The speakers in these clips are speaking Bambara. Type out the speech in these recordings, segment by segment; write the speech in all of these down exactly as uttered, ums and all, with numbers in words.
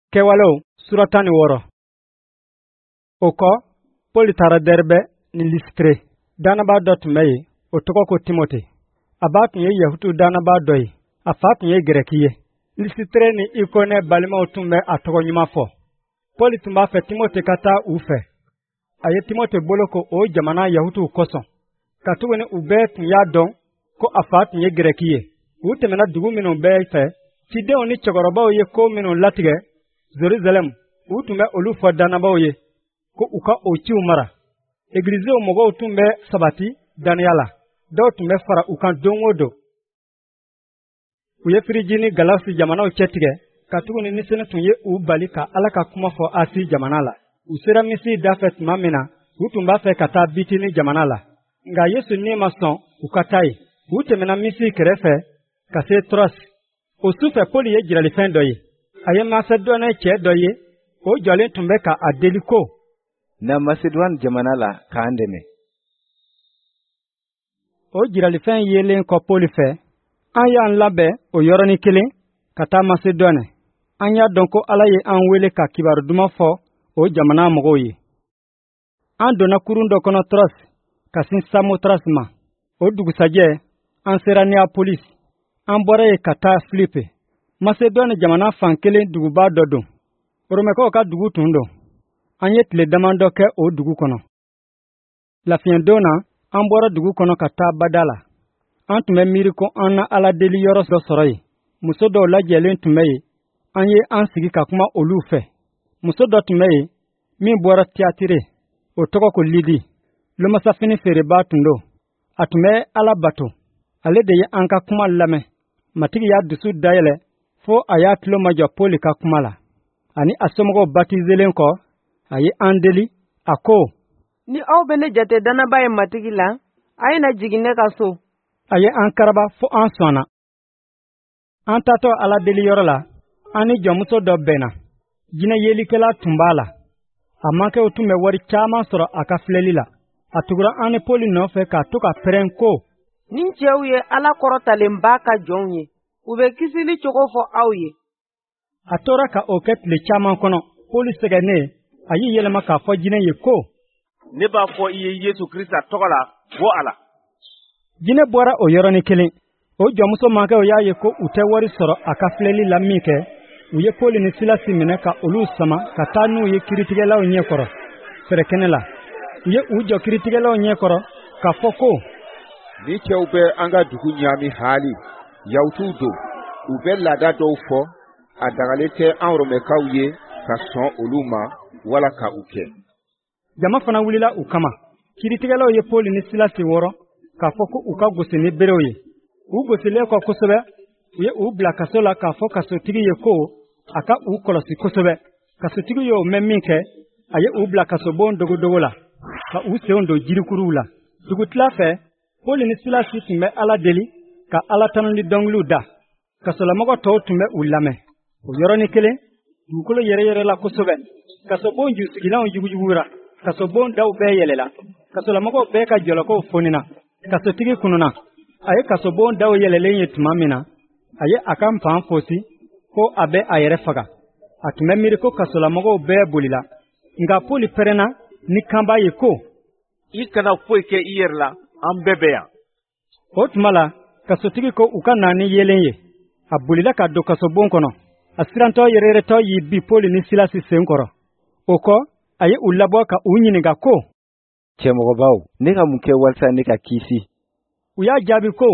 Kewalo suratani woro. Oko Poli tara derbe ni Listre. Danaba dot mei otoko ko Timothy. Abat ye Yahutu danaba doi. Afat ye Grekiye. Listre ni ikone balima otume atoko nyuma fo. Poli tumba fe Timothy kata ufe. Aye Timothy boloko o jamana Yahutu koson. Katuwene ubet ya don ko afat ye Grekiye. Utemena dugu minu be fe. Fide oni chogoroba oye ko minu latige. Jerusalem utume olufo danaba oye. Ko uka ochi umara. Eglize omogo utume sabati Daniela. Do tume fara ukan dongodo. Uye firijini galasi jamana uchetige. Katuguni nisene tunye ubali ka alaka kumafo asi jamanala. Usera misi dafet mamina. Utumba fe kata bitini jamanala. Nga Yesu ni mason ukatai. Utemena misi kerefe kase tros. Osufe Poli ye jirali fen doye. Aye Macedone che doye. O jole tumbe ka adeliko. Na Macedone jamanala ka andeme. O jirali fen yelen ko Poli fe. Anya an labe o yoroni kelen kata Macedone. Anya donko alaye an wele ka kibaru duma fo o jamana mogo ye. An dona kurundo kono tros kasin Samotrasma. O dugusaje an sera Neapolis. An bore kata Filipe. Macedone jamana fan kelen duguba dodo. Oromeko ka dugu tundo. Anye tile damando ke o dugu kono. La fiendona an bora dugu kono kata Badala. An tume miri ko an ala deli yoros do soroye. Muso do la jelen tume ye. Anye an sigi ka kuma olu fe. Muso do tume ye. Min bora tiatire. O toko ko Lidi. Lo masafini fere ba tundo. Atume ala bato. Ale de ye an ka kuma lame. Matigi ya dusu dayele. Fo aya kilo majo Poli ka kuma la. Ani asomogo batizelen ko. Aye andeli. Ako. Ni aw bene jate danaba ye matigi la. Aye na jigine ka so. Aye an karaba fo an sona. An tato ala deli yoro la. Ani jomuso do bena. Jine yelikela tumbala. Amanke utume wari chama soro aka fleli la. Atugura ane Poli no fe ka toka perenko. Nin chew ye ala korotalen ba ka jon ye. Ube kisili chogo fo aw ye. Atora ka oket le chama kono. Poli segane. Ayi yelema ka fo jine ye ko. Ne ba fo iye Yesu Krista tokola wo ala. Jine bora o yoroni kelen. O jomuso manke o ya ye ko ute wari soro aka fleli la mike. Uye Poli ni sila simine ka olu sama ka tanu ye kiritigela o nye koro. Ferekene la. Uye ujo kiritigela o nye koro ka foko. Ni che ube anga dugu nyami hali. Yautu do. Ube lada do fo. Adagalete anrome ka uye ka son oluma wala ka uke. Jama fana wulila ukama. Kiritigela o ye Poli ni sila si woro. Ka foko uka gose ni bere o ye. U gose le ko kosobe. Uye u bla kasola ka fo kaso tigi ye ko. Aka u kolosi kosobe. Kaso tigi yo memminke. Aye u bla kaso bon dogo dogo la. Ka u seondo jirikuru la. Dugu tla fe. Poli ni sila si tume ala deli. Ka ala tanuli donglu da. Kaso la mogo to tume ulame. O yoroni kele. Dukolo yere yere la kosobe. Kaso bon ju sigila on jugu jugura. Kaso bon daw be yele la. Kaso la mogo be ka joloko fonina. Kaso tigi kununa. Aye kaso bon daw yele lenye tumamina. Aye akam fan fosi. Ko abe ayere faga. Atume miriko kaso la mogo be bolila. Nga Poli perena ni kamba ye ko. Ikana foike iyer la ambebe ya. Otmala kaso tigi ko uka nani yelenye. Abulila ka do kaso bon kono. Asiranto yerere to yibi Poli ni sila si senkoro. Oko aye ulabo ka unyini ga ko. Chemogo baw. Nika muke walsa nika kisi. Uya jabi ko.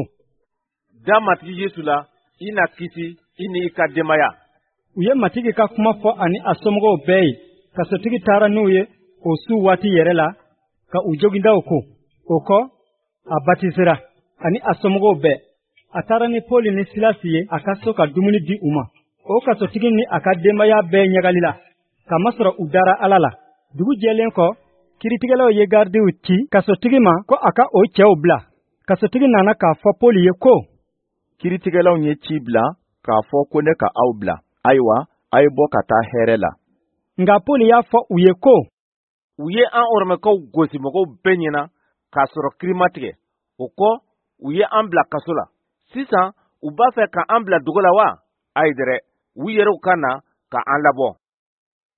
Da matigi Yesu la ina kisi ini ka demaya. Uye matigi ka kuma fo ani asomogo bei. Kaso tigi tara nuye osu wati yere la. Ka ujoginda oko. Oko abatizira. Ani asomogo be. Atara ni Poli ni silasiye akaso ka dumuni di uma. O kaso tigi ni akademaya be nyagalila. Ka masoro udara alala. Dugu jelen ko. Kiritigela ye gardi uchi. Kaso tigi ma ko aka o che obla. Kaso tigi nana ka fo Poli ye ko. Kiritigela nye chi bla. Ka fo kone ka au bla. Aywa. Aybo kata here la. Nga Poli ya fo uye ko. Uye an orme ko gosi mogo benyena. Kasoro krimatige. Oko uye an bla kasola. Sisan uba fe ka an bla dugola wa. Aydere uyere kana ka an labo.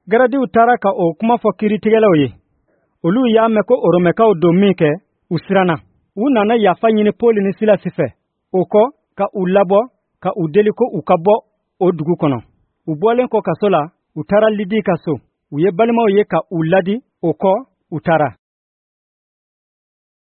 garadiw taara ka o kuma fɔ kiiritigɛlaw ye. Olu y'a mɛn ko Romɛkaw don min kɛ, u siranna. U nana yafa ɲini Pɔl ni Silasi fɛ. O kɔ ka u labɔ, ka u deli ko u ka bɔ o dugu kɔnɔ. U bɔlen kɔ kaso la, u taara Lidi ka so. U ye balimaw ye ka u ladi, o kɔ u taara.